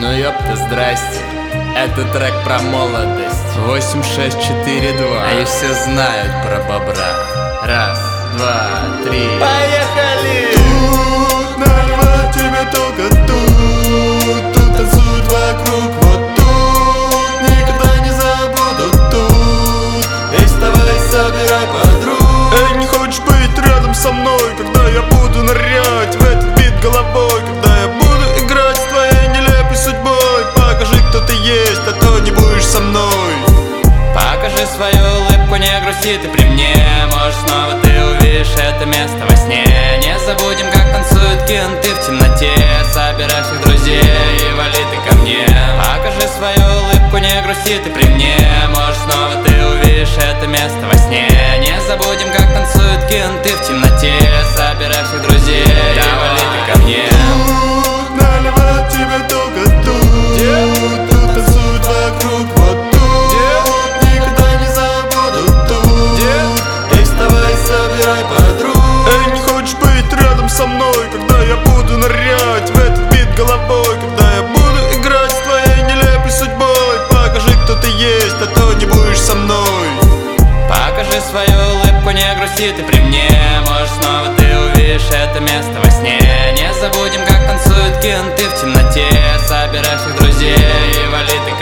Ну ёпта, здрасте. Это трек про молодость 8642. И все знают про бобра. Раз, два, три. Поехали! Тут наливать тебе только тут. Тут танцуют вокруг, вот тут. Никогда не забуду тут. Эй, вставай, собирай подруг. Эй, не хочешь быть рядом со мной, когда я буду нырять в этот бит головой, когда я буду играть с твоей нелепой судьбой? Покажи, кто ты есть, а то не будешь со мной. Покажи свою улыбку, не грусти ты при мне. Может, снова ты увидишь это место во сне. Не забудем, как танцуют кенты в темноте. Собирай всех друзей и вали ты ко мне. Покажи свою улыбку, не грусти ты при мне. Может, снова ты увидишь это место во сне. Не забудем, как танцуют кенты в темноте. Собирай всех друзей и вали ты ко мне. Тут наливать тебе только тут. Тут танцуют вокруг, вот тут. Никогда не забуду тут. Эй, вставай, собирай подруг. Эй, не хочешь быть рядом со мной, когда я буду нырять в этот бит головой, когда я буду играть с твоей нелепой судьбой? Покажи, кто ты есть, а то не будешь со мной. Покажи свою улыбку, не грусти ты при мне. Может, снова ты увидишь это место во сне. Не забудем, как танцуют кенты в темноте. Собирай всех друзей и вали ты